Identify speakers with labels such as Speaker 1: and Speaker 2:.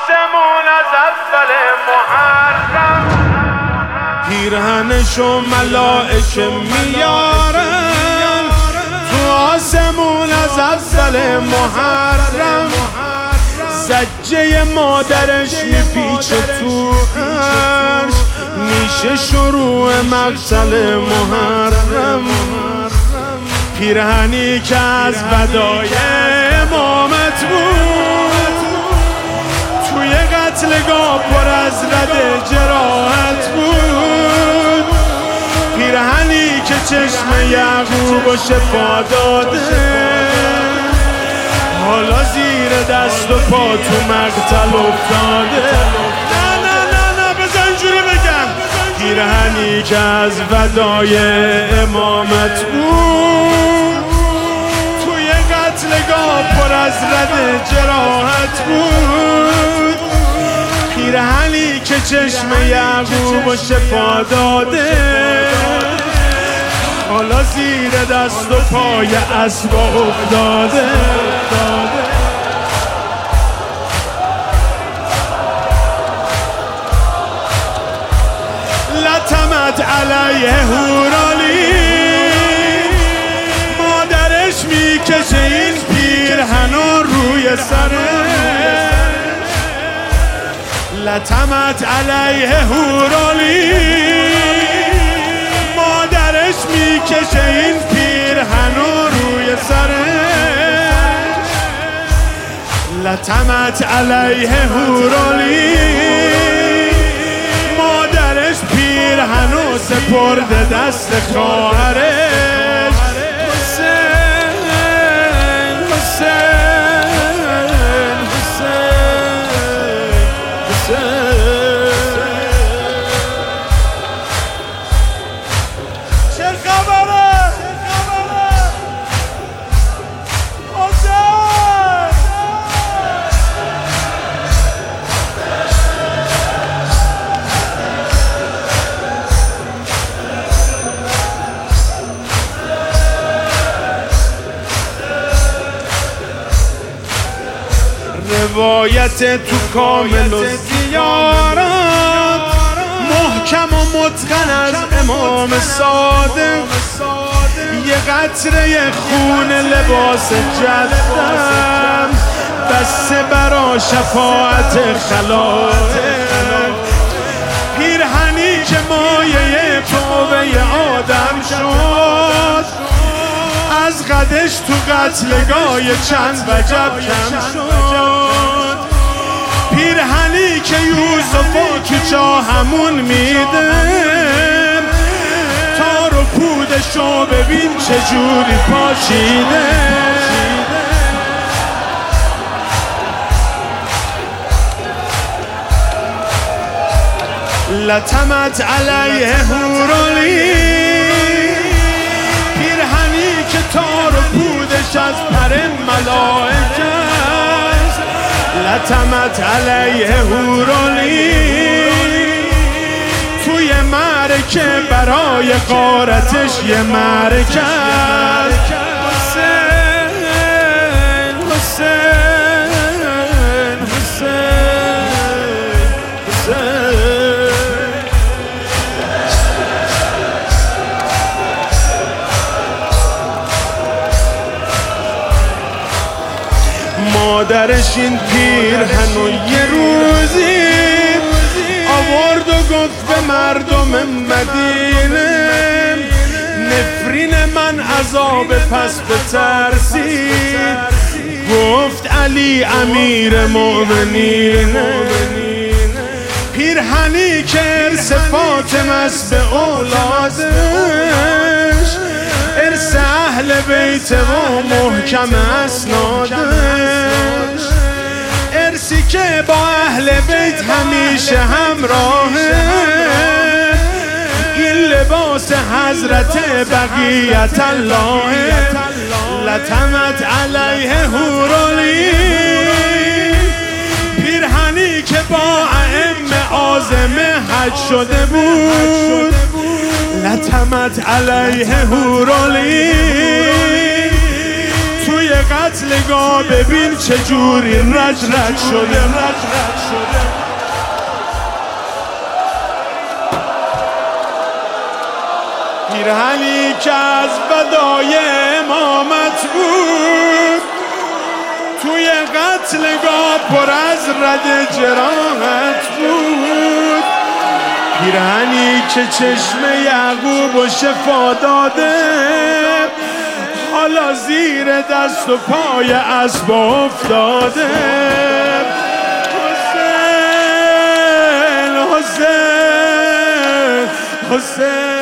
Speaker 1: آسمون از اول محرم
Speaker 2: پیرهنشو ملائکه میارن تو آسمون از اول محرم. زجه مادرش میپیچه تو عرش، میشه شروع مقتل محرم. پیرهنی که از ودای امامت بود، توی قتلگاه پر از رد جراحت بود. پیرهنی که چشم یعقوب و شفا داده، حالا زیر دست و پا تو مقتل افتاده. نه بزن جوری بگم. پیرهنی که از ودای امامت بود، توی قتلگاه پر از رد جراحت بود. پیرهنی که چشم یعقوب و شفا داده، حالا زیر دست و پای اسب افتاده. لطمت علیه هورالی، مادرش میکشه این پیرهنو روی سرش. لطمت علیه هورالی، مادرش میکشه این پیرهنو روی سرش. لطمت علیه هورالی، مادرش پیرهنو سپرده دست خواهرش. حسین حسین حسین چه خبره؟ روایت تو کامل و زیارت، محکم و متقن از امام صادق. یه قطره خون لباس جدم، بسته برا شفاعت خلائق. پیرهنی که مایه توبه آدم شد، از قدش تو قتلگاه چند وجب کم شد. پیرهنی که یوسفو تو چاهمون میده، تار و پودشو ببین چجوری پاشیده. لطمت علیه هورالی، پیرهنی که تار و پودش از پر ملائکه است. لطمت علیه هورالی، توی معرکه برای غارتش یه معرکه است. حسین حسین حسین حسین. مادرش این پیرهنو یه روزی آورد و گفت به مردم مدینه، نفرین من عذاب پس بترسید. گفت علی امیر مومنینه. پیرهنی که ارث فاطمه است به اولادش، ارث اهل بیت و محکم اسنادش. ارثی که با اهل بیت همیشه همراهه، این لباس حضرت بقیت الله. لطمت علیه هورالی، پیرهنی که با ائمه عازم حج شده بود. لطمت علیه هورالی، توی قتلگاه ببین چجوری رج شده. پیرهنی که از بدای امامت بود توی قتلگاه پر از رگ جراحت بود. پیرهنی که چشم یعقوب و شفا داده حالا زیر دست و پای اسب افتاده. حسین حسین حسین